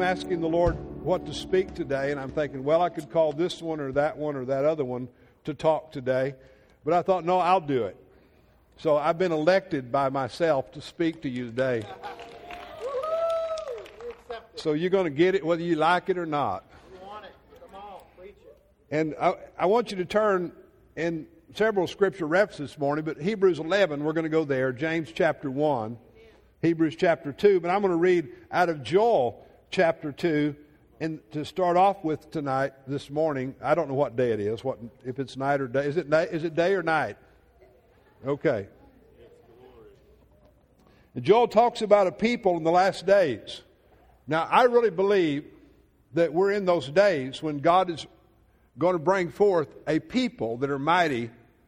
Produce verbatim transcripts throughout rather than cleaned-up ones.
asking the Lord what to speak today, and I'm thinking, well, I could call this one or that one or that other one to talk today. But I thought, no, I'll do it. So I've been elected by myself to speak to you today. So you're going to get it whether you like it or not. You want it. Come on, preach it. And I, I want you to turn in several scripture references this morning, but Hebrews eleven, we're going to go there. James chapter one, Hebrews chapter two. But I'm going to read out of Joel chapter two. And to start off with tonight, this morning, I don't know what day it is, what if it's night or day. Is it night? Is it day or night? Okay. And Joel talks about a people in the last days. Now, I really believe that we're in those days when God is going to bring forth a people that are mighty,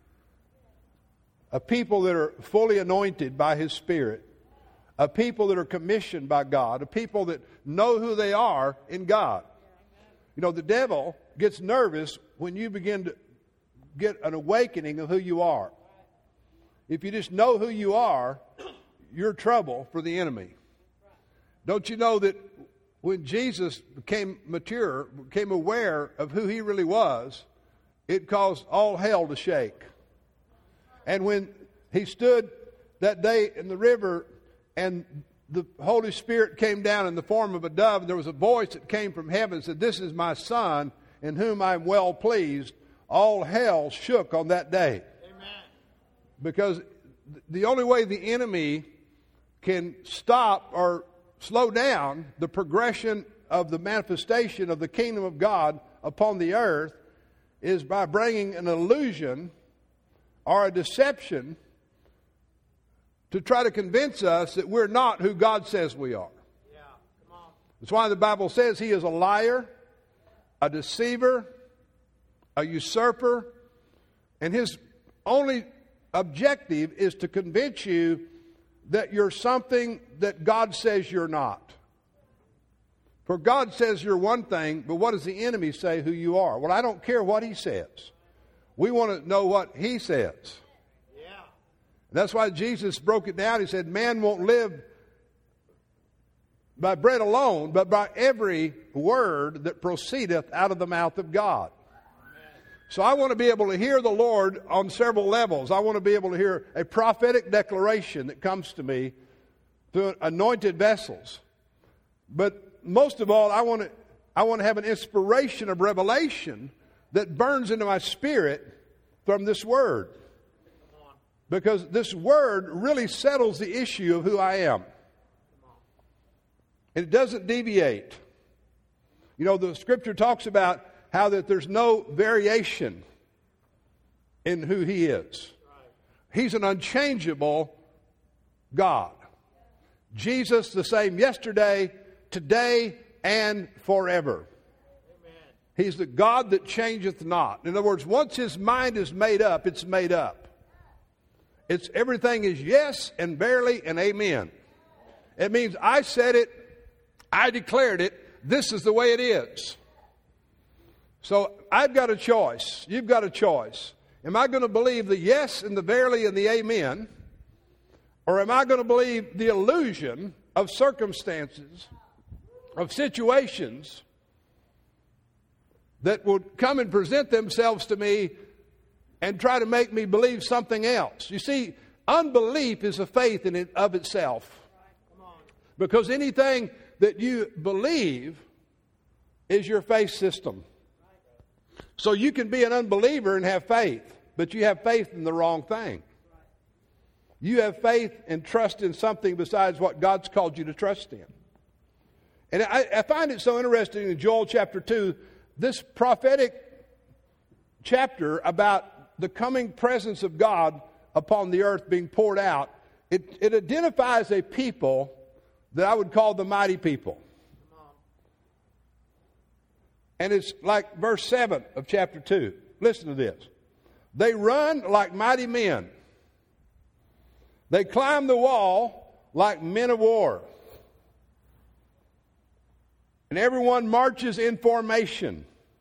a people that are fully anointed by His Spirit, a people that are commissioned by God, a people that know who they are in God. You know, the devil gets nervous when you begin to get an awakening of who you are. If you just know who you are, you're trouble for the enemy. Don't you know that when Jesus became mature, became aware of who He really was, it caused all hell to shake. And when He stood that day in the river and the Holy Spirit came down in the form of a dove, and there was a voice that came from heaven and said, "This is my Son, in whom I am well pleased," all hell shook on that day. Amen. Because the only way the enemy can stop or slow down the progression of the manifestation of the kingdom of God upon the earth is by bringing an illusion or a deception to try to convince us that we're not who God says we are. Yeah, come on. That's why the Bible says He is a liar, a deceiver, a usurper, and His only objective is to convince you that you're something that God says you're not. For God says you're one thing, but what does the enemy say who you are? Well, I don't care what he says. We want to know what He says. Yeah. That's why Jesus broke it down. He said, man won't live by bread alone, but by every word that proceedeth out of the mouth of God. So I want to be able to hear the Lord on several levels. I want to be able to hear a prophetic declaration that comes to me through anointed vessels. But most of all, I want to, I want to have an inspiration of revelation that burns into my spirit from this Word. Because this Word really settles the issue of who I am. And it doesn't deviate. You know, the Scripture talks about how that there's no variation in who He is. He's an unchangeable God. Jesus the same yesterday, today, and forever. Amen. He's the God that changeth not. In other words, once His mind is made up, it's made up. It's everything is yes and verily and amen. It means I said it, I declared it, this is the way it is. So I've got a choice. You've got a choice. Am I going to believe the yes and the verily and the amen? Or am I going to believe the illusion of circumstances, of situations that would come and present themselves to me and try to make me believe something else? You see, unbelief is a faith in it of itself. Because anything that you believe is your faith system. So you can be an unbeliever and have faith, but you have faith in the wrong thing. You have faith and trust in something besides what God's called you to trust in. And I, I find it so interesting in Joel chapter two, this prophetic chapter about the coming presence of God upon the earth being poured out. It, it identifies a people that I would call the mighty people. And it's like verse seven of chapter two. Listen to this. They run like mighty men. They climb the wall like men of war. And everyone marches in formation.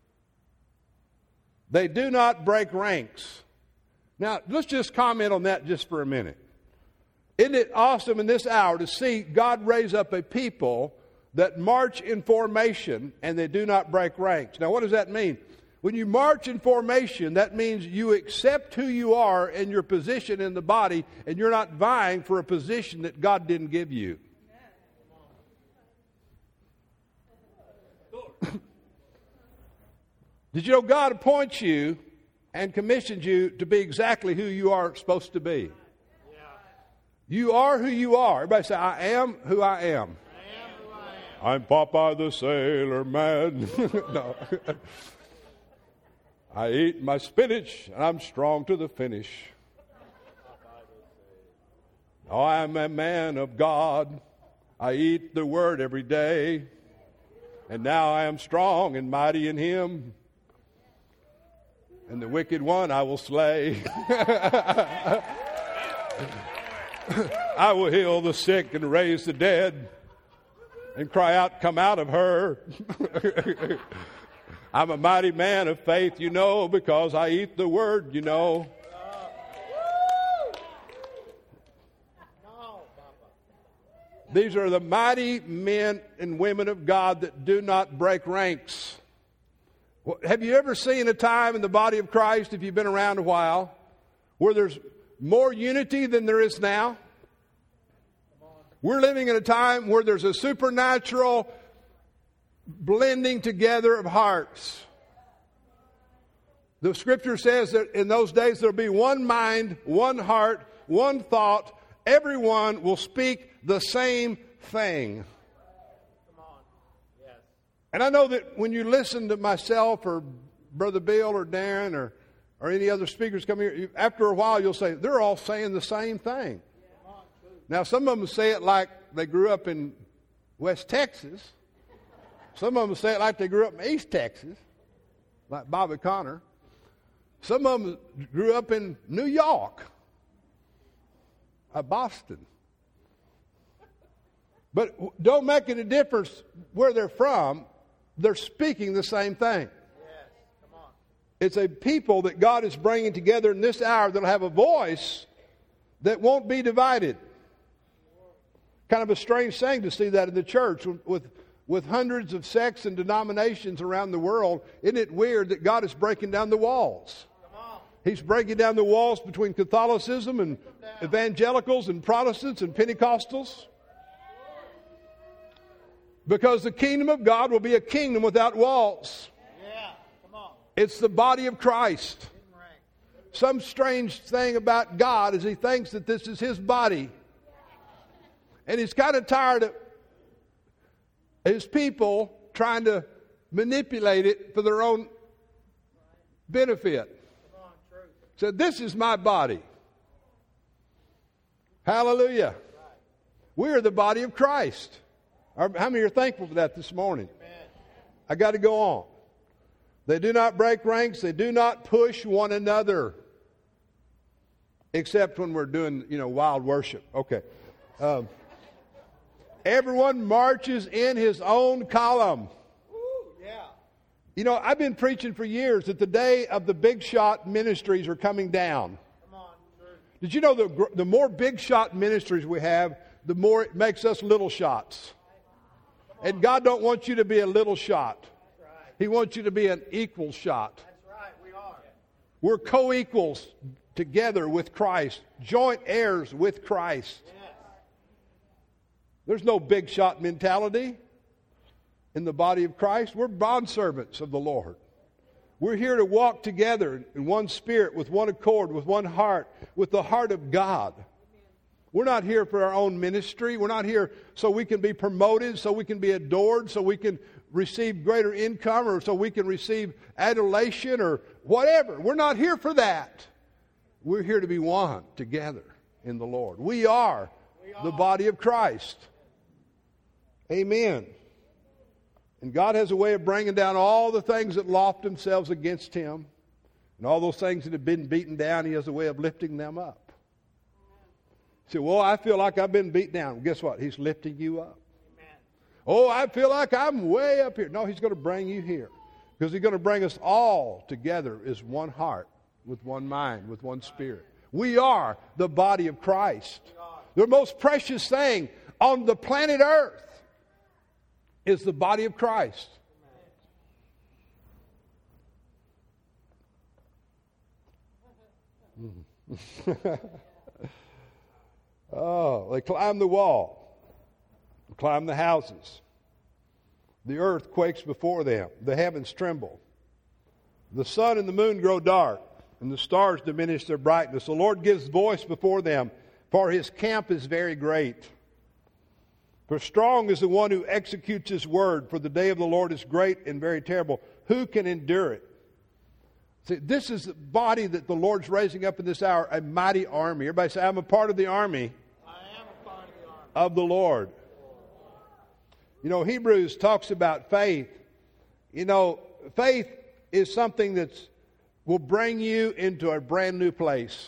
They do not break ranks. Now, let's just comment on that just for a minute. Isn't it awesome in this hour to see God raise up a people that march in formation and they do not break ranks. Now, what does that mean? When you march in formation, that means you accept who you are and your position in the body, and you're not vying for a position that God didn't give you. Did you know God appoints you and commissions you to be exactly who you are supposed to be? Yeah. You are who you are. Everybody say, I am who I am. I am who I am. I'm Popeye the Sailor Man. No. I eat my spinach and I'm strong to the finish. Oh, I'm a man of God. I eat the word every day. And now I am strong and mighty in him. And the wicked one I will slay. I will heal the sick and raise the dead. And cry out, come out of her. I'm a mighty man of faith, you know, because I eat the word, you know. These are the mighty men and women of God that do not break ranks. Have you ever seen a time in the body of Christ, if you've been around a while, where there's more unity than there is now? We're living in a time where there's a supernatural blending together of hearts. The scripture says that in those days there'll be one mind, one heart, one thought. Everyone will speak the same thing. Come on. Yes. And I know that when you listen to myself or Brother Bill or Darren or, or any other speakers come here, you, after a while you'll say, they're all saying the same thing. Now, some of them say it like they grew up in West Texas. Some of them say it like they grew up in East Texas, like Bobby Connor. Some of them grew up in New York, or Boston. But don't make any difference where they're from. They're speaking the same thing. Yes. Come on. It's a people that God is bringing together in this hour that'll have a voice that won't be divided. Kind of a strange thing to see that in the church with, with hundreds of sects and denominations around the world. Isn't it weird that God is breaking down the walls? Come on. He's breaking down the walls between Catholicism and evangelicals and Protestants and Pentecostals. Because the kingdom of God will be a kingdom without walls. Yeah. Come on. It's the body of Christ. Some strange thing about God is he thinks that this is his body. And he's kind of tired of his people trying to manipulate it for their own benefit. So this is my body. Hallelujah. We are the body of Christ. How many are thankful for that this morning? I got to go on. They do not break ranks. They do not push one another. Except when we're doing, you know, wild worship. Okay. Um, everyone marches in his own column. Woo, yeah. You know, I've been preaching for years that the day of the big shot ministries are coming down. Come on, sir. Did you know the, the more big shot ministries we have, the more it makes us little shots? And God don't want you to be a little shot. Right. He wants you to be an equal shot. That's right. We are. We're co-equals together with Christ, joint heirs with Christ. Yes. There's no big shot mentality in the body of Christ. We're bondservants of the Lord. We're here to walk together in one spirit, with one accord, with one heart, with the heart of God. We're not here for our own ministry. We're not here so we can be promoted, so we can be adored, so we can receive greater income, or so we can receive adulation or whatever. We're not here for that. We're here to be one together in the Lord. We are, we are the body of Christ. Amen. And God has a way of bringing down all the things that loft themselves against him. And all those things that have been beaten down, he has a way of lifting them up. You say, well, I feel like I've been beat down. Well, guess what? He's lifting you up. Amen. Oh, I feel like I'm way up here. No, he's going to bring you here. Because he's going to bring us all together as one heart, with one mind, with one spirit. We are the body of Christ. The most precious thing on the planet Earth is the body of Christ. Oh, they climb the wall, climb the houses. The earth quakes before them. The heavens tremble. The sun and the moon grow dark, and the stars diminish their brightness. The Lord gives voice before them, for his camp is very great. For strong is the one who executes his word, for the day of the Lord is great and very terrible. Who can endure it? See, this is the body that the Lord's raising up in this hour, a mighty army. Everybody say, I'm a part of the army, I am a part of the army of the Lord. You know, Hebrews talks about faith. You know, faith is something that will bring you into a brand new place.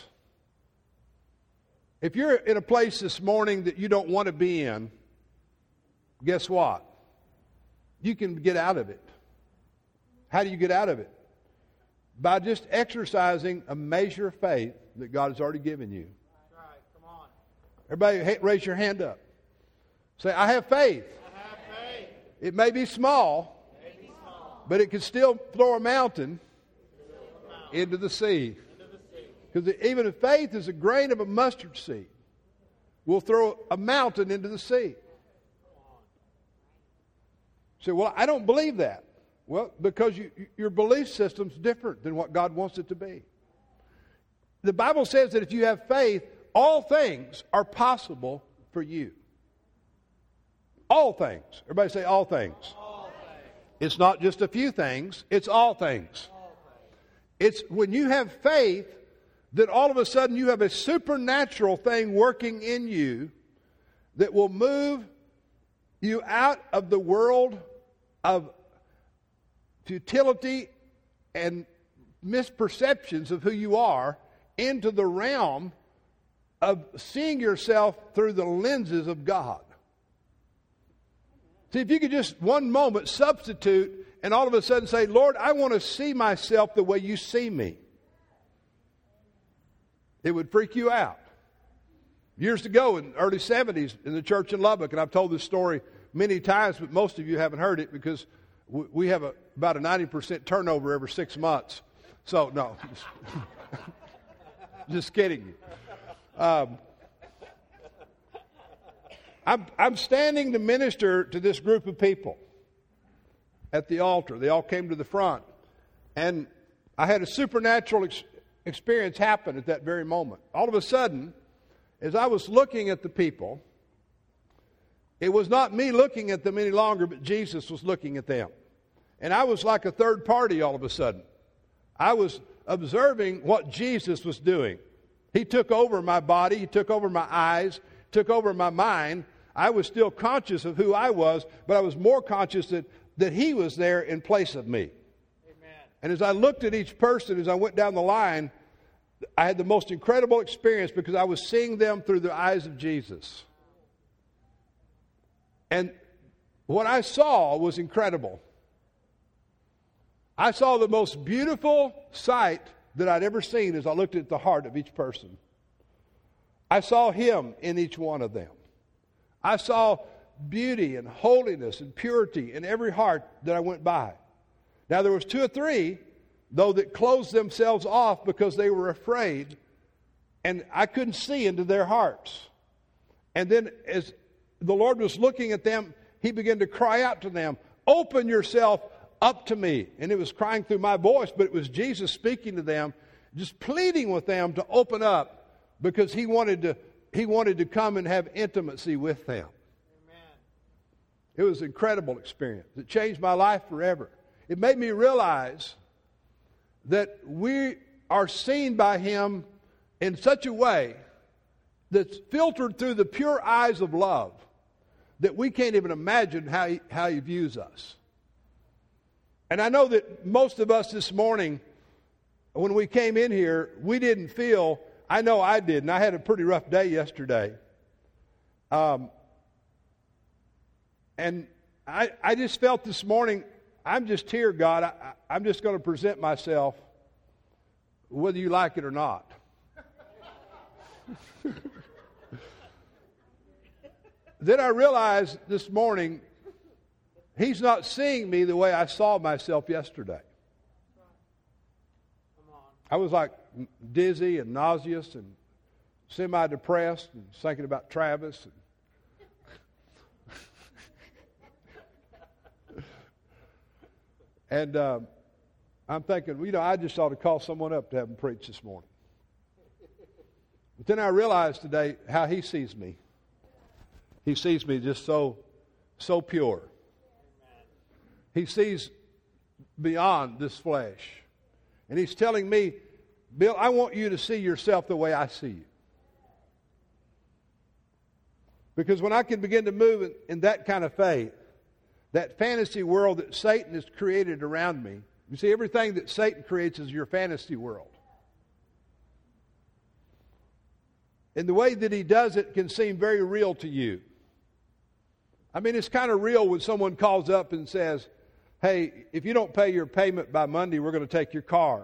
If you're in a place this morning that you don't want to be in, guess what? You can get out of it. How do you get out of it? By just exercising a measure of faith that God has already given you. That's right. Come on. Everybody raise your hand up. Say, I have faith. I have faith. It may be small, May be small. but it can still throw a mountain Come out. into the sea. Into the sea. Because even if faith is a grain of a mustard seed, we'll throw a mountain into the sea. Say, well, I don't believe that. Well, because you, your belief system's different than what God wants it to be. The Bible says that if you have faith, all things are possible for you. All things. Everybody say all things. All things. It's not just a few things, it's all things. All things. It's when you have faith that all of a sudden you have a supernatural thing working in you that will move you out of the world of futility and misperceptions of who you are into the realm of seeing yourself through the lenses of God. See, if you could just one moment substitute and all of a sudden say, Lord, I want to see myself the way you see me. It would freak you out. Years ago, in the early seventies, in the church in Lubbock, and I've told this story many times, but most of you haven't heard it because we have a, about a ninety percent turnover every six months. So, no. Just kidding you. Um, I'm, I'm standing to minister to this group of people at the altar. They all came to the front. And I had a supernatural ex- experience happen at that very moment. All of a sudden, as I was looking at the people, it was not me looking at them any longer, but Jesus was looking at them. And I was like a third party all of a sudden. I was observing what Jesus was doing. He took over my body. He took over my eyes, took over my mind. I was still conscious of who I was, but I was more conscious that, that He was there in place of me. Amen. And as I looked at each person, as I went down the line, I had the most incredible experience because I was seeing them through the eyes of Jesus. And what I saw was incredible. I saw the most beautiful sight that I'd ever seen as I looked at the heart of each person. I saw Him in each one of them. I saw beauty and holiness and purity in every heart that I went by. Now there was two or three, though, that closed themselves off because they were afraid, and I couldn't see into their hearts. And then as the Lord was looking at them, He began to cry out to them, open yourself up to me. And it was crying through my voice, but it was Jesus speaking to them, just pleading with them to open up because He wanted to, he wanted to come and have intimacy with them. Amen. It was an incredible experience. It changed my life forever. It made me realize that we are seen by Him in such a way that's filtered through the pure eyes of love that we can't even imagine how he, how he views us. And I know that most of us this morning, when we came in here, we didn't feel, I know I didn't. I had a pretty rough day yesterday. Um, and I, I just felt this morning, I'm just here, God. I, I'm just going to present myself whether you like it or not. Then I realized this morning, he's not seeing me the way I saw myself yesterday. Come on. I was like dizzy and nauseous and semi-depressed and thinking about Travis. And And um, I'm thinking, you know, I just ought to call someone up to have him preach this morning. But then I realized today how he sees me. He sees me just so, so pure. He sees beyond this flesh. And he's telling me, Bill, I want you to see yourself the way I see you. Because when I can begin to move in, in that kind of faith, that fantasy world that Satan has created around me. You see, everything that Satan creates is your fantasy world. And the way that he does it can seem very real to you. I mean, it's kind of real when someone calls up and says, hey, if you don't pay your payment by Monday, we're going to take your car.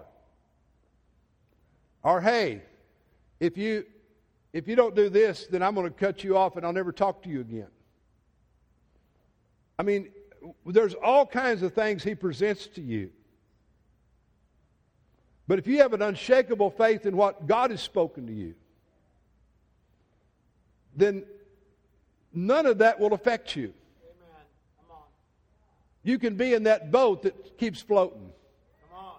Or, hey, if you, if you don't do this, then I'm going to cut you off and I'll never talk to you again. I mean, there's all kinds of things he presents to you. But if you have an unshakable faith in what God has spoken to you, then none of that will affect you. Amen. Come on. You can be in that boat that keeps floating. Come on.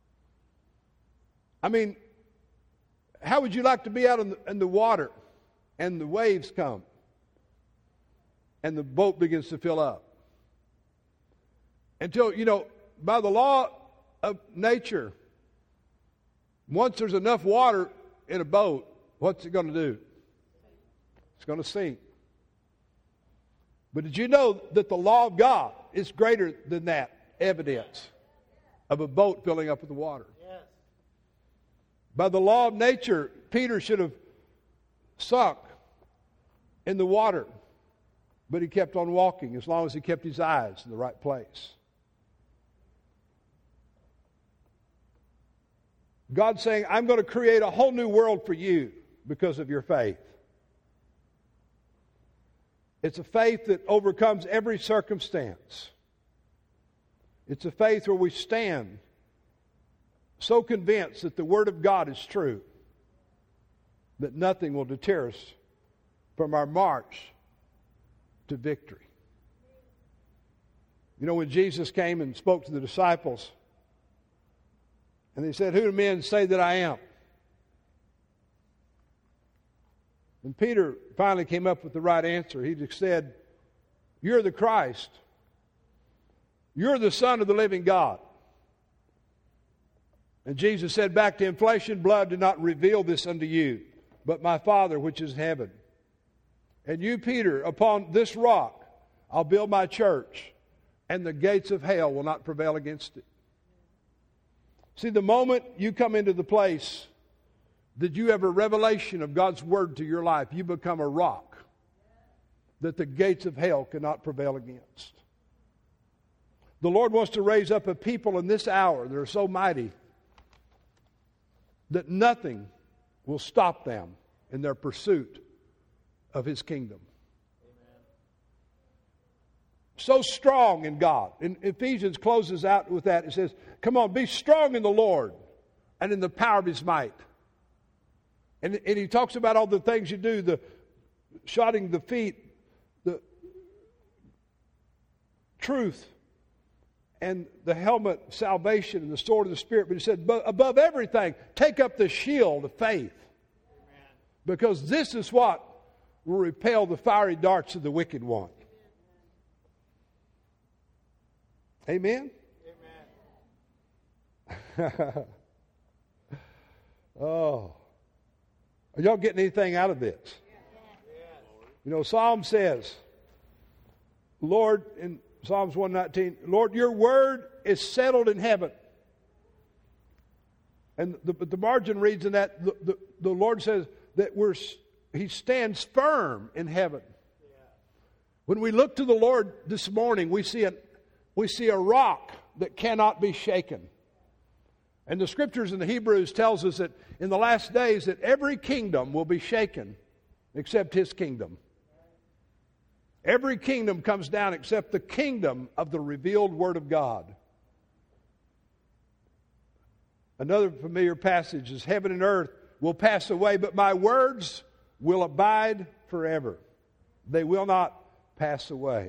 I mean, how would you like to be out in the, in the water and the waves come and the boat begins to fill up? Until, you know, by the law of nature, once there's enough water in a boat, what's it going to do? It's going to sink. But did you know that the law of God is greater than that evidence of a boat filling up with the water? Yes. By the law of nature, Peter should have sunk in the water, but he kept on walking as long as he kept his eyes in the right place. God's saying, I'm going to create a whole new world for you because of your faith. It's a faith that overcomes every circumstance. It's a faith where we stand so convinced that the Word of God is true that nothing will deter us from our march to victory. You know, when Jesus came and spoke to the disciples, and they said, who do men say that I am? And Peter finally came up with the right answer. He just said, you're the Christ. You're the Son of the living God. And Jesus said back to him, flesh and blood did not reveal this unto you, but my Father which is in heaven. And you, Peter, upon this rock I'll build my church, and the gates of hell will not prevail against it. See, the moment you come into the place that you have a revelation of God's Word to your life, you become a rock that the gates of hell cannot prevail against. The Lord wants to raise up a people in this hour that are so mighty that nothing will stop them in their pursuit of His kingdom. So strong in God. And Ephesians closes out with that. It says, come on, be strong in the Lord and in the power of His might. And, and he talks about all the things you do, the shodding the feet, the truth, and the helmet, salvation, and the sword of the Spirit. But he said, but above everything, take up the shield of faith. Amen. Because this is what will repel the fiery darts of the wicked one. Amen? Amen. Oh. Are y'all getting anything out of this? Yes. You know, Psalm says, Lord, in Psalms one nineteen, Lord, your word is settled in heaven. And the, the margin reads in that, the, the, the Lord says that we're, He stands firm in heaven. Yeah. When we look to the Lord this morning, we see a, we see a rock that cannot be shaken. And the Scriptures in the Hebrews tells us that in the last days that every kingdom will be shaken except His kingdom. Every kingdom comes down except the kingdom of the revealed Word of God. Another familiar passage is, heaven and earth will pass away, but my words will abide forever. They will not pass away.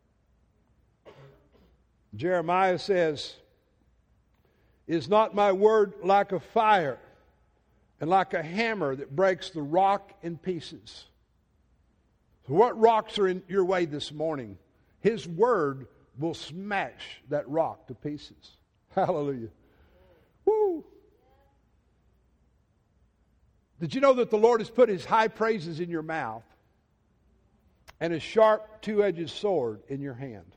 Jeremiah says, is not my word like a fire and like a hammer that breaks the rock in pieces? So what rocks are in your way this morning? His word will smash that rock to pieces. Hallelujah. Woo! Did you know that the Lord has put His high praises in your mouth and a sharp two-edged sword in your hand?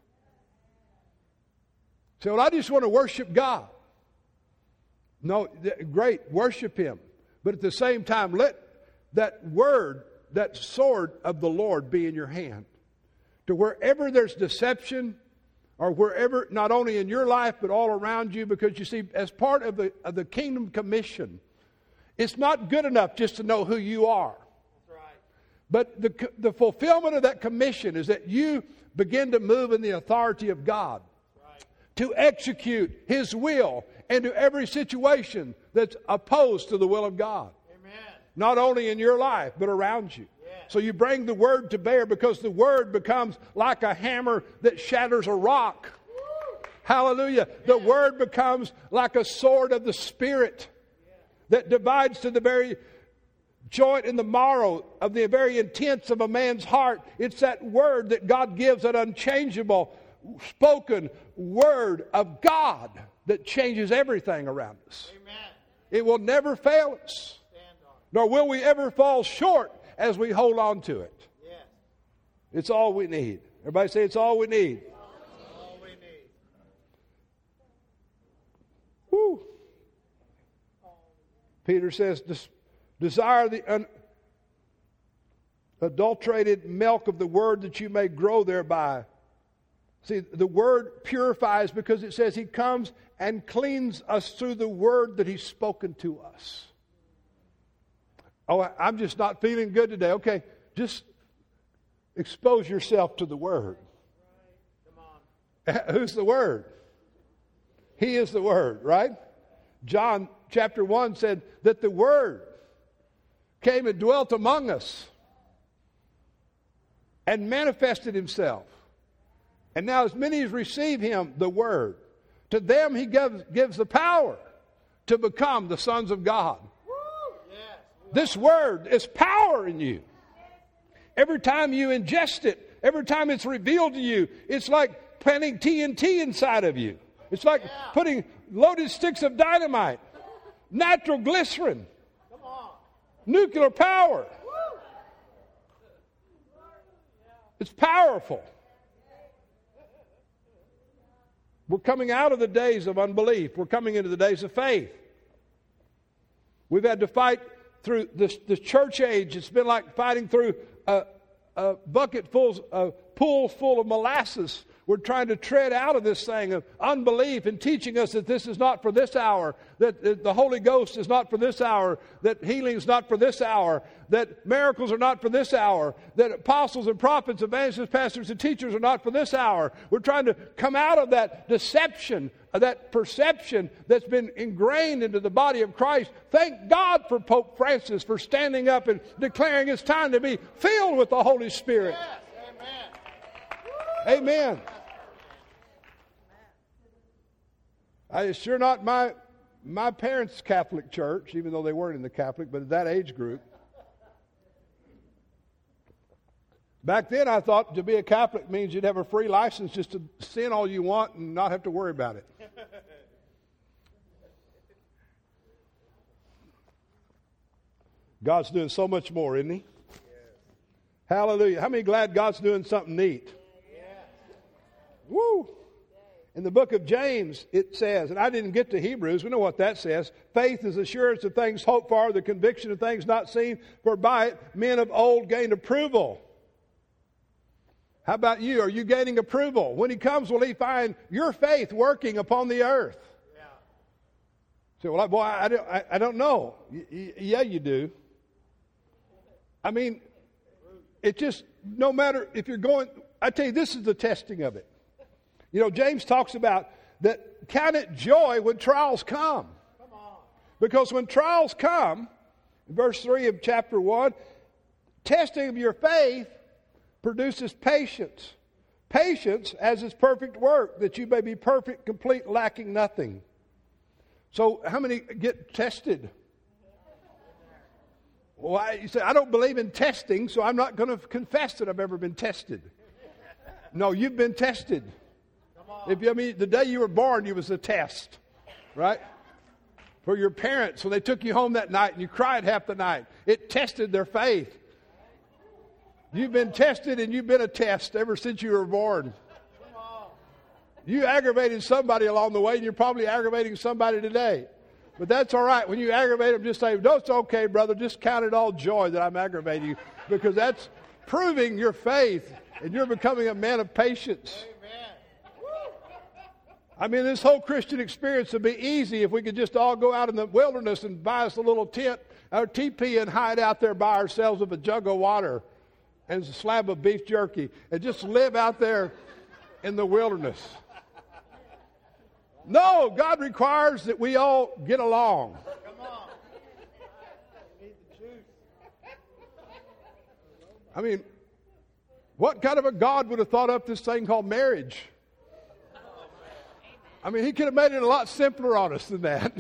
So, well, I just want to worship God. No, great, worship Him. But at the same time, let that word, that sword of the Lord be in your hand. To wherever there's deception, or wherever, not only in your life, but all around you, because you see, as part of the, of the kingdom commission, it's not good enough just to know who you are. That's right. But the, the fulfillment of that commission is that you begin to move in the authority of God. Right. To execute His will into every situation that's opposed to the will of God. Amen. Not only in your life, but around you. Yes. So you bring the Word to bear, because the Word becomes like a hammer that shatters a rock. Woo. Hallelujah. Yes. The Word becomes like a sword of the Spirit, yes, that divides to the very joint and the marrow of the very intents of a man's heart. It's that Word that God gives, that unchangeable spoken Word of God that changes everything around us. Amen. It will never fail us, nor will we ever fall short as we hold on to it. Yes. It's all we need. Everybody say, it's all we need. All we need. Woo. Peter says, Des- desire the unadulterated milk of the Word, that you may grow thereby. See, the Word purifies, because it says He comes and cleans us through the Word that He's spoken to us. Oh, I'm just not feeling good today. Okay, just expose yourself to the Word. Come on. Who's the Word? He is the Word, right? John chapter one said that the Word came and dwelt among us and manifested Himself. And now as many as receive Him, the Word, to them He gives, gives the power to become the sons of God. Yes. This Word is power in you. Every time you ingest it, every time it's revealed to you, it's like planting T N T inside of you. It's like Yeah. putting loaded sticks of dynamite, natural glycerin, Come on. nuclear power. Woo. It's powerful. We're coming out of the days of unbelief. We're coming into the days of faith. We've had to fight through this, the church age. It's been like fighting through a, a bucket full, a pool full of molasses. We're trying to tread out of this thing of unbelief, and teaching us that this is not for this hour, that, that the Holy Ghost is not for this hour, that healing is not for this hour, that miracles are not for this hour, that apostles and prophets, evangelists, pastors, and teachers are not for this hour. We're trying to come out of that deception, of that perception that's been ingrained into the body of Christ. Thank God for Pope Francis for standing up and declaring it's time to be filled with the Holy Spirit. Yes. Amen. Amen. I, it's sure not my my parents' Catholic church, even though they weren't in the Catholic, but at that age group. Back then, I thought to be a Catholic means you'd have a free license just to sin all you want and not have to worry about it. God's doing so much more, isn't He? Yes. Hallelujah. How many glad God's doing something neat? Yes. Woo! In the book of James, it says, and I didn't get to Hebrews, we know what that says. Faith is assurance of things hoped for, the conviction of things not seen, for by it men of old gained approval. How about you? Are you gaining approval? When He comes, will He find your faith working upon the earth? Yeah. So, well, boy, I don't, I, I don't know. Y- y- yeah, you do. I mean, it just, no matter if you're going, I tell you, this is the testing of it. You know, James talks about that count it joy when trials come. Come on. Because when trials come, in verse three of chapter one, testing of your faith produces patience. Patience as its perfect work, that you may be perfect, complete, lacking nothing. So how many get tested? Well, I, you say, I don't believe in testing, so I'm not going to confess that I've ever been tested. No, you've been tested. If you, I mean, the day you were born, you was a test, right? For your parents, when they took you home that night and you cried half the night, it tested their faith. You've been tested and you've been a test ever since you were born. You aggravated somebody along the way, and you're probably aggravating somebody today. But that's all right. When you aggravate them, just say, no, it's okay, brother. Just count it all joy that I'm aggravating you, because that's proving your faith, and you're becoming a man of patience. I mean, this whole Christian experience would be easy if we could just all go out in the wilderness and buy us a little tent or teepee and hide out there by ourselves with a jug of water and a slab of beef jerky and just live out there in the wilderness. No, God requires that we all get along. Come on. Need the juice. I mean, what kind of a God would have thought up this thing called marriage? I mean, he could have made it a lot simpler on us than that.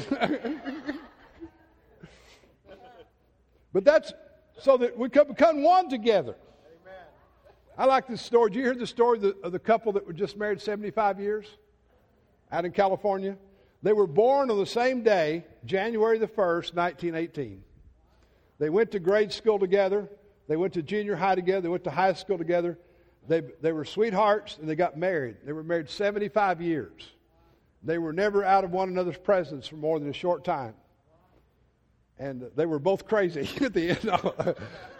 But that's so that we could become one together. Amen. I like this story. Did you hear the story of the, of the couple that were just married seventy-five years out in California? They were born on the same day, January the first, nineteen eighteen. They went to grade school together. They went to junior high together. They went to high school together. They, they were sweethearts, and they got married. They were married seventy-five years. They were never out of one another's presence for more than a short time. And they were both crazy at the end.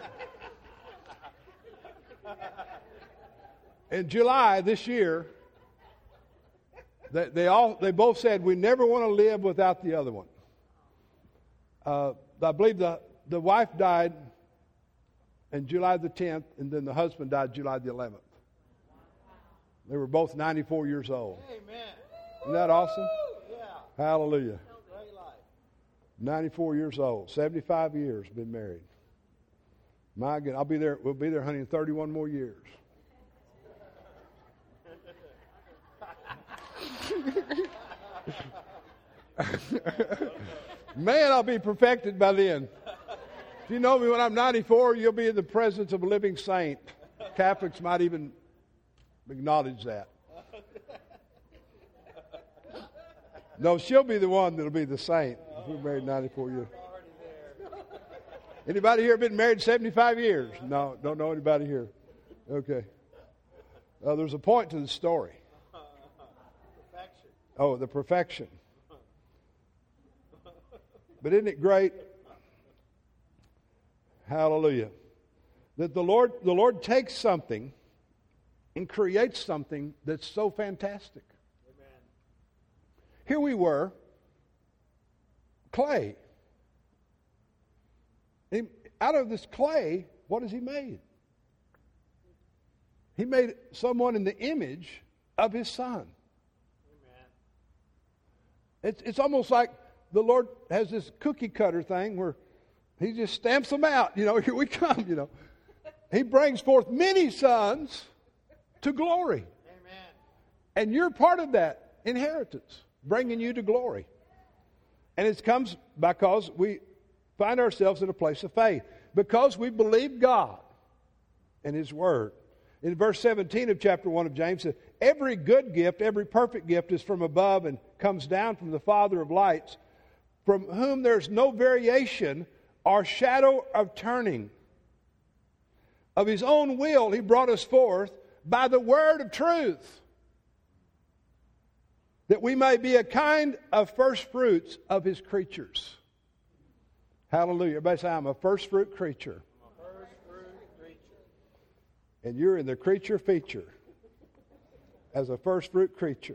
In July this year, they, they all they both said, we never want to live without the other one. Uh, I believe the, the wife died on July the tenth, and then the husband died July the eleventh. They were both ninety-four years old. Amen. Isn't that awesome? Yeah. Hallelujah. Great life. ninety-four years old, seventy-five years been married. My God, I'll be there. We'll be there, honey, in thirty-one more years. Man, I'll be perfected by then. If you know me when I'm ninety-four, you'll be in the presence of a living saint. Catholics might even acknowledge that. No, she'll be the one that'll be the saint if we're married ninety-four years. Anybody here been married seventy-five years? No, don't know anybody here. Okay. Uh, there's a point to the story. Perfection. Oh, the perfection. But isn't it great? Hallelujah. That the Lord, the Lord takes something and creates something that's so fantastic. Amen. Here we were, clay. And out of this clay, what has he made? He made someone in the image of his Son. Amen. It's, it's almost like the Lord has this cookie cutter thing where he just stamps them out. You know, here we come, you know. He brings forth many sons to glory. Amen. And you're part of that inheritance, bringing you to glory. And it comes because we find ourselves in a place of faith. Because we believe God and His Word. In verse seventeen of chapter one of James, it says, every good gift, every perfect gift is from above and comes down from the Father of lights, from whom there's no variation or shadow of turning. Of His own will He brought us forth by the word of truth, that we may be a kind of first fruits of His creatures. Hallelujah. Everybody say, I'm a first fruit creature. I'm a first fruit creature. And you're in the creature feature as a first fruit creature.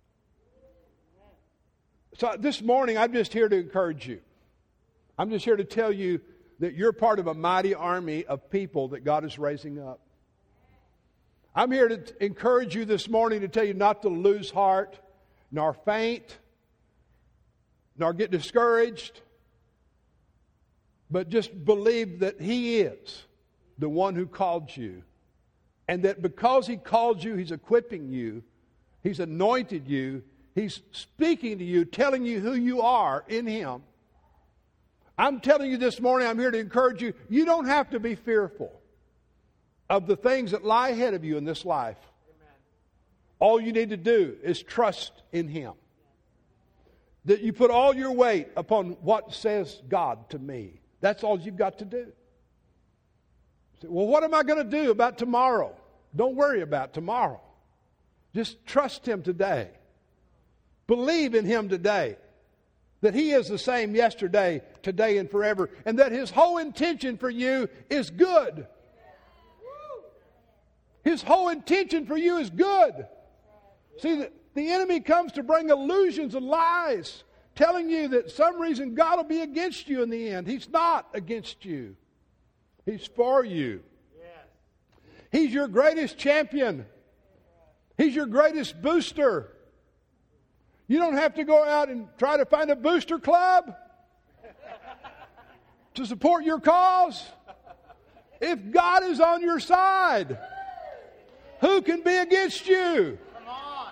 So this morning, I'm just here to encourage you. I'm just here to tell you that you're part of a mighty army of people that God is raising up. I'm here to encourage you this morning to tell you not to lose heart, nor faint, nor get discouraged, but just believe that He is the one who called you, and that because He called you, He's equipping you, He's anointed you, He's speaking to you, telling you who you are in Him. I'm telling you this morning, I'm here to encourage you, you don't have to be fearful of the things that lie ahead of you in this life. Amen. All you need to do is trust in Him. That you put all your weight upon what says God to me. That's all you've got to do. Say, well, what am I going to do about tomorrow? Don't worry about tomorrow. Just trust Him today. Believe in Him today. That He is the same yesterday, today, and forever. And that His whole intention for you is good. His whole intention for you is good. See, the, the enemy comes to bring illusions and lies, telling you that some reason God will be against you in the end. He's not against you. He's for you. He's your greatest champion. He's your greatest booster. You don't have to go out and try to find a booster club to support your cause. If God is on your side, who can be against you? Come on.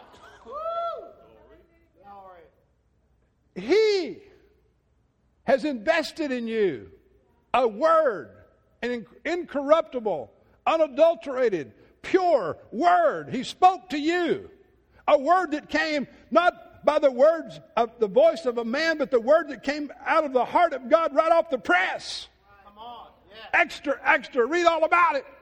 Glory. He has invested in you a word, an incorruptible, unadulterated, pure word. He spoke to you. A word that came not by the words of the voice of a man, but the word that came out of the heart of God right off the press. Come on. Yeah. Extra, extra. Read all about it.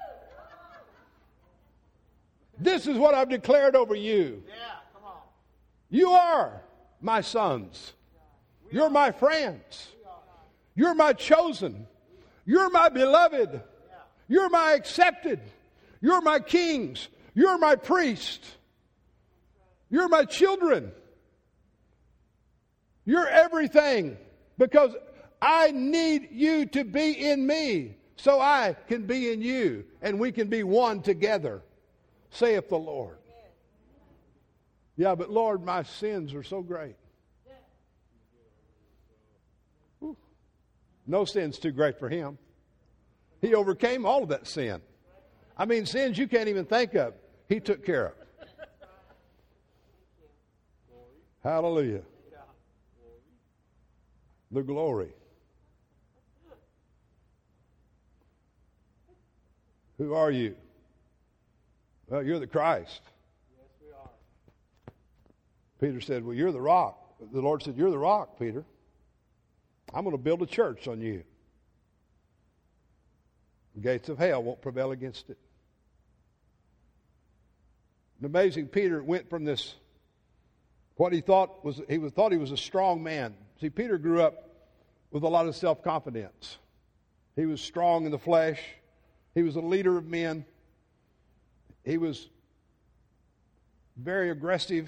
This is what I've declared over you. Yeah, come on. You are my sons. You're my friends. You're my chosen. You're my beloved. You're my accepted. You're my kings. You're my priest. You're my children. You're everything, because I need you to be in me so I can be in you and we can be one together, saith the Lord. Yeah, but Lord, my sins are so great. Whew. No sin's too great for Him. He overcame all of that sin. I mean, sins you can't even think of, He took care of. Hallelujah. The glory. Who are you? Well, you're the Christ. Yes, we are. Peter said, well, you're the rock. The Lord said, you're the rock, Peter. I'm going to build a church on you. The gates of hell won't prevail against it. And amazing, Peter went from this, what he thought was, he was, thought he was a strong man. See, Peter grew up with a lot of self-confidence. He was strong in the flesh. He was a leader of men. He was very aggressive.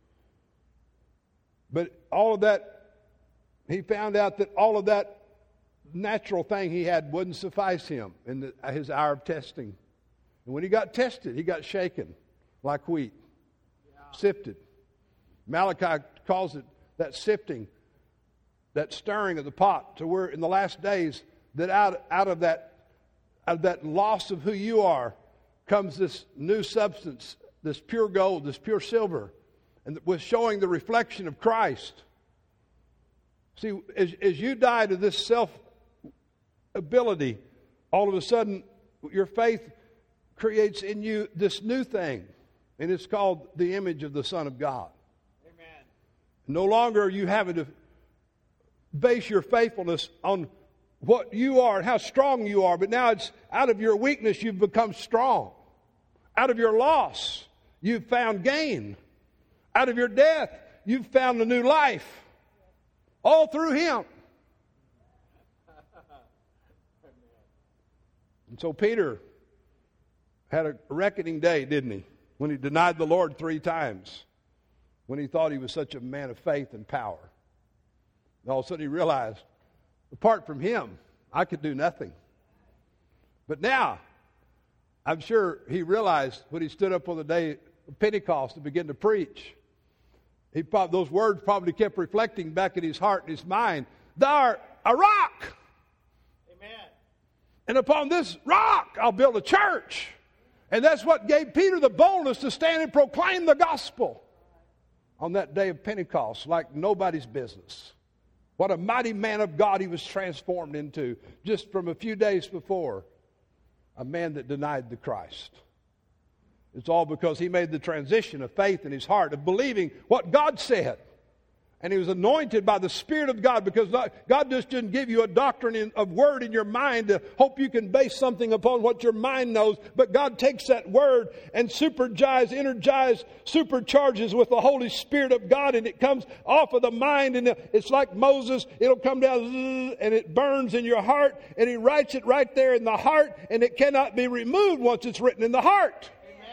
But all of that, he found out that all of that natural thing he had wouldn't suffice him in the, his hour of testing. And when he got tested, he got shaken like wheat, yeah. Sifted. Malachi calls it that sifting, that stirring of the pot, to where in the last days that out, out of that out of that loss of who you are comes this new substance, this pure gold, this pure silver, and with showing the reflection of Christ. See, as, as you die to this self-ability, all of a sudden your faith creates in you this new thing, and it's called the image of the Son of God. Amen. No longer are you having to base your faithfulness on what you are and how strong you are, but now it's out of your weakness you've become strong. Out of your loss, you've found gain. Out of your death, you've found a new life. All through Him. And so Peter had a reckoning day, didn't he? When he denied the Lord three times. When he thought he was such a man of faith and power. And all of a sudden he realized, apart from Him, I could do nothing. But now, I'm sure he realized when he stood up on the day of Pentecost and began to preach, he probably, those words probably kept reflecting back in his heart and his mind. Thou art a rock. Amen. And upon this rock I'll build a church. And that's what gave Peter the boldness to stand and proclaim the gospel on that day of Pentecost like nobody's business. What a mighty man of God he was transformed into just from a few days before, a man that denied the Christ. It's all because he made the transition of faith in his heart, of believing what God said. And he was anointed by the Spirit of God, because God just didn't give you a doctrine in, of word in your mind to hope you can base something upon what your mind knows. But God takes that word and supergize, energize, supercharges with the Holy Spirit of God, and it comes off of the mind. And it's like Moses, it'll come down and it burns in your heart, and he writes it right there in the heart, and it cannot be removed once it's written in the heart.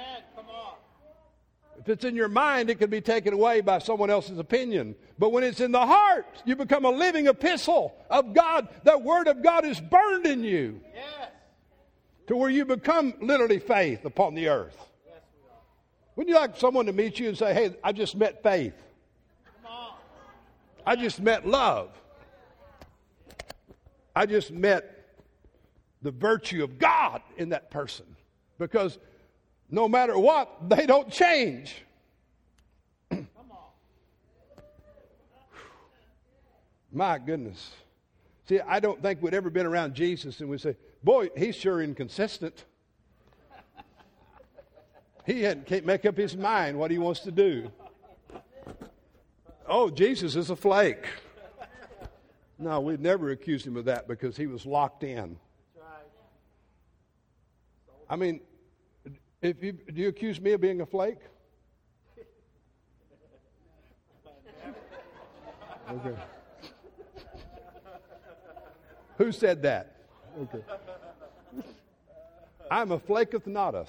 If it's in your mind, it can be taken away by someone else's opinion. But when it's in the heart, you become a living epistle of God. The Word of God is burned in you. Yes. To where you become literally faith upon the earth. Yes, we are. Wouldn't you like someone to meet you and say, hey, I just met faith. Come on. I just met love. I just met the virtue of God in that person. Because no matter what, they don't change. Come on. My goodness. See, I don't think we'd ever been around Jesus and we'd say, boy, he's sure inconsistent. He hadn't, can't make up his mind what he wants to do. Oh, Jesus is a flake. No, we'd never accused him of that because he was locked in. That's right. I mean, If you, do you accuse me of being a flake? Okay. Who said that? Okay. I'm a flaketh noteth.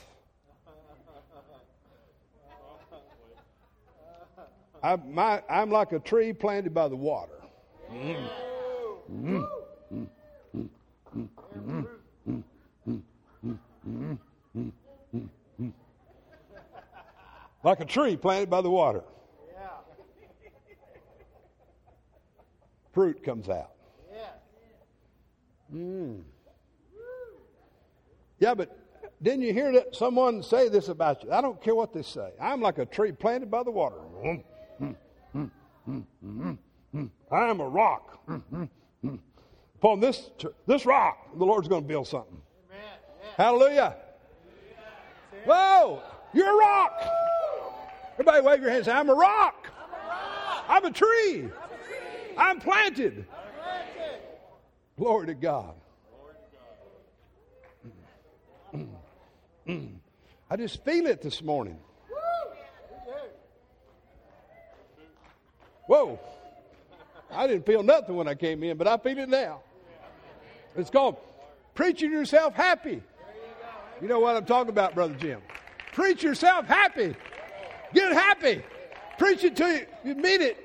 I'm, my, I'm like a tree planted by the water. Mm. Mm. Mm. Mm. Mm. Mm. Mm. Mm. Mm. Mm. Mm. Like a tree planted by the water. Yeah. Fruit comes out. Yeah. Mm. Yeah, but didn't you hear that someone say this about you? I don't care what they say. I'm like a tree planted by the water. Mm, mm, mm, mm, mm, mm. I am a rock. Mm, mm, mm. Upon this this rock, the Lord's going to build something. Amen. Yeah. Hallelujah. Whoa, you're a rock. Everybody wave your hands. I'm a rock. I'm a rock. I'm a tree. I'm a tree. I'm planted. I'm planted. Glory to God. Mm, mm. I just feel it this morning. Whoa. I didn't feel nothing when I came in, but I feel it now. It's called preaching yourself happy. You know what I'm talking about, Brother Jim. Preach yourself happy. Get happy. Preach it till you, you mean it.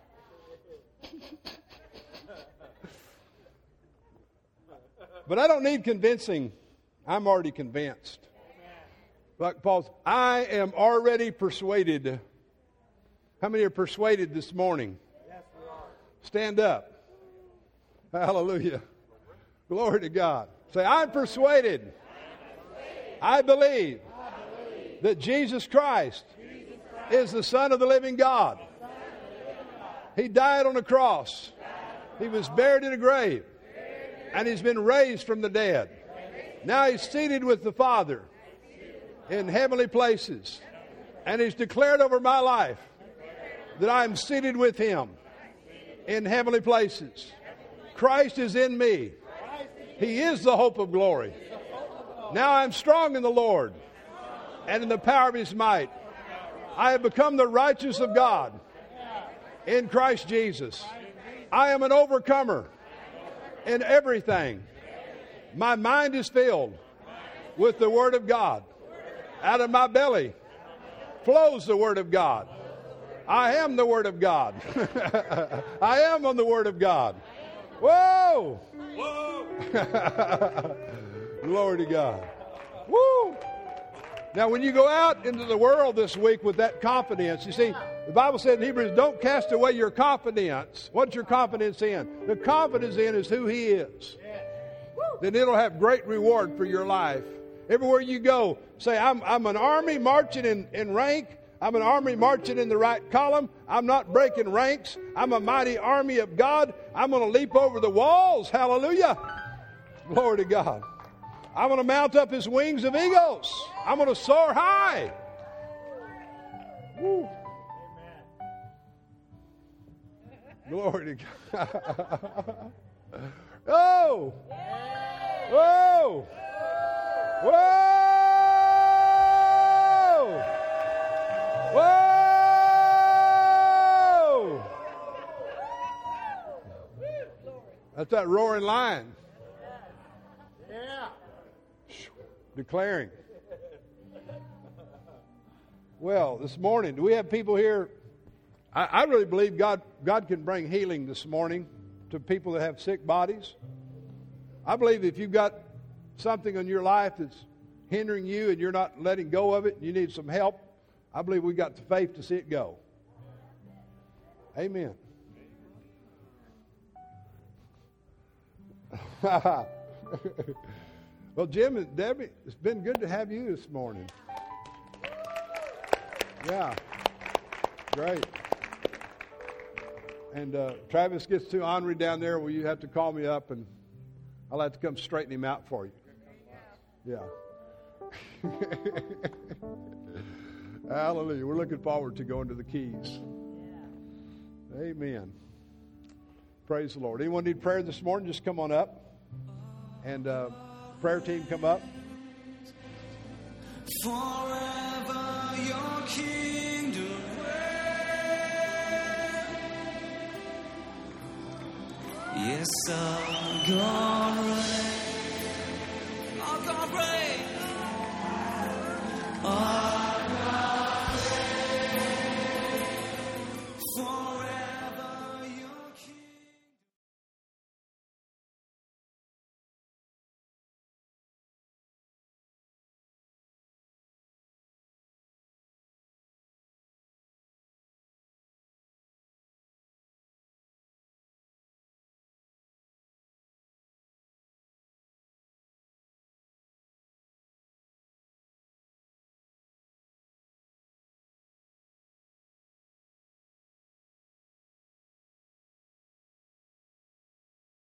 But I don't need convincing. I'm already convinced. Like Paul, I am already persuaded. How many are persuaded this morning? Yes, we are. Stand up. Hallelujah. Glory to God. Say, I'm persuaded. I believe that Jesus Christ is the Son of the living God. He died on the cross. He was buried in a grave. And he's been raised from the dead. Now he's seated with the Father in heavenly places. And he's declared over my life that I'm seated with him in heavenly places. Christ is in me. He is the hope of glory. Now I'm strong in the Lord and in the power of his might. I have become the righteous of God in Christ Jesus. I am an overcomer in everything. My mind is filled with the Word of God. Out of my belly flows the Word of God. I am the Word of God. I am on the Word of God. Whoa! Whoa! Glory to God. Woo! Now, when you go out into the world this week with that confidence, you see, the Bible said in Hebrews, don't cast away your confidence. What's your confidence in? The confidence in is who He is. Then it'll have great reward for your life. Everywhere you go, say, I'm, I'm an army marching in, in rank. I'm an army marching in the right column. I'm not breaking ranks. I'm a mighty army of God. I'm going to leap over the walls. Hallelujah. Glory to God. I'm going to mount up His wings of eagles. I'm going to soar high. Woo. Glory to God. Oh! Whoa! Whoa! Whoa! That's that roaring lion. Yeah. Declaring. Well, this morning, do we have people here? I, I really believe God, God can bring healing this morning to people that have sick bodies. I believe if you've got something in your life that's hindering you and you're not letting go of it and you need some help, I believe we've got the faith to see it go. Amen. Well, Jim and Debbie, it's been good to have you this morning. Yeah. Great. And uh, Travis gets too ornery down there. Well, you have to call me up and I'll have to come straighten him out for you. Yeah. Hallelujah. We're looking forward to going to the Keys. Amen. Praise the Lord. Anyone need prayer this morning? Just come on up. And uh, prayer team, come up. Forever your kingdom reign. Yes, our God reign. Our God reign. Our